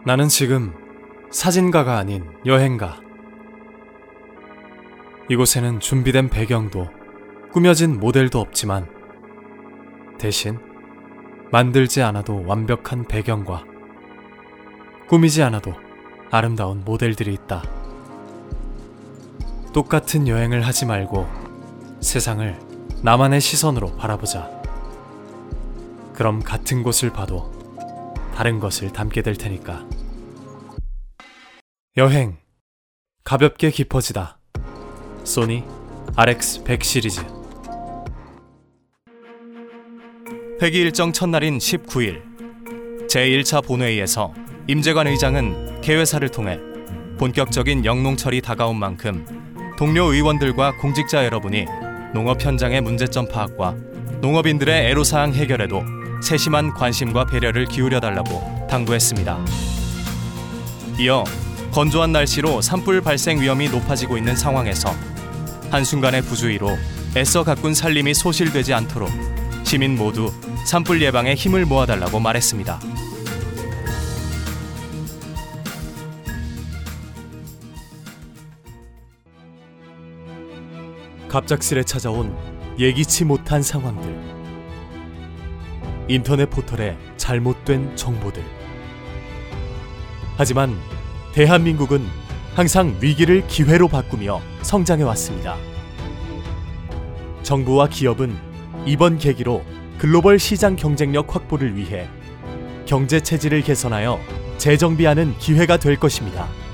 나는 지금 사진가가 아닌 여행가. 이곳에는 준비된 배경도 꾸며진 모델도 없지만 대신 만들지 않아도 완벽한 배경과 꾸미지 않아도 아름다운 모델들이 있다. 똑같은 여행을 하지 말고 세상을 나만의 시선으로 바라보자. 그럼 같은 곳을 봐도 다른 것을 담게 될 테니까. 여행, 가볍게 깊어지다. 소니 RX100 시리즈. 회기 일정 첫날인 19일, 제1차 본회의에서 임재관 의장은 개회사를 통해 본격적인 영농철이 다가온 만큼 동료 의원들과 공직자 여러분이 농업 현장의 문제점 파악과 농업인들의 애로사항 해결에도 세심한 관심과 배려를 기울여달라고 당부했습니다. 이어 건조한 날씨로 산불 발생 위험이 높아지고 있는 상황에서 한순간의 부주의로 애써 가꾼 산림이 소실되지 않도록 시민 모두 산불 예방에 힘을 모아달라고 말했습니다. 갑작스레 찾아온 예기치 못한 상황들. 인터넷 포털의 잘못된 정보들. 하지만 대한민국은 항상 위기를 기회로 바꾸며 성장해왔습니다. 정부와 기업은 이번 계기로 글로벌 시장 경쟁력 확보를 위해 경제 체질을 개선하여 재정비하는 기회가 될 것입니다.